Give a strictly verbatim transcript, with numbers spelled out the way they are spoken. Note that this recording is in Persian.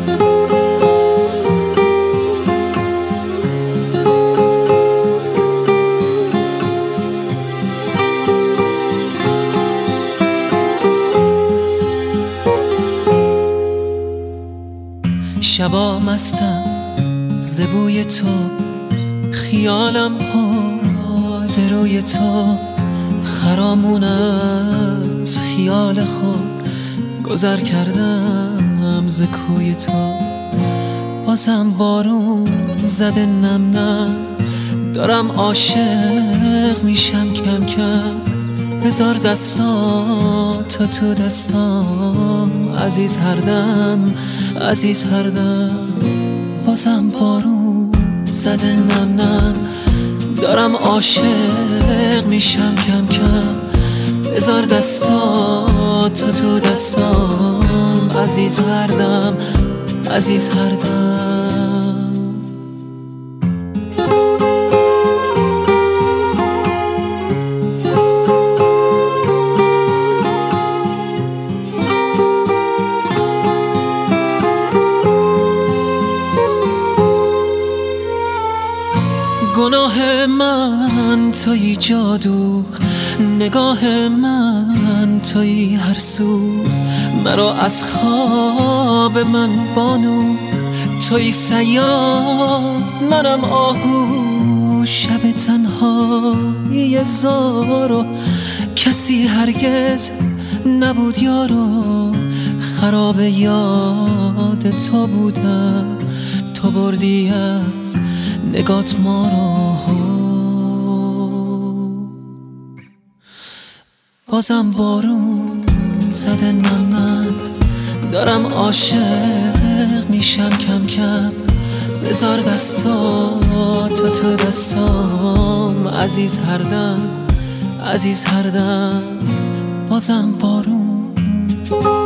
شبا مستم ز بوی تو، خیالم پر ز روی تو، خرامون از خیال خود گذر کردم ز کوی تو. بازم بارون زده نم نم، دارم عاشق میشم کم کم. بذار دستاتو تو دستام عزیز هر دم، عزیز هر دم. بازم بارون زده نم نم، دارم عاشق میشم کم کم. بذار دستاتو تو دستام عزیز هر دم، عزیز هر دم. گناه من تویی جادو، نگاه من تویی هر سو. مرا از خواب من بانو، تویی صیاد منم آهو. شب تنهایی زارو، کسی هرگز نبود یارو. خراب یاد تو بودم، تو بردی از نگات ما رو. بازم بارون زده نم نم، دارم عاشق میشم کم کم. بذار دستاتو تو دستام عزیز هر دم، عزیز هر دم. بازم بارون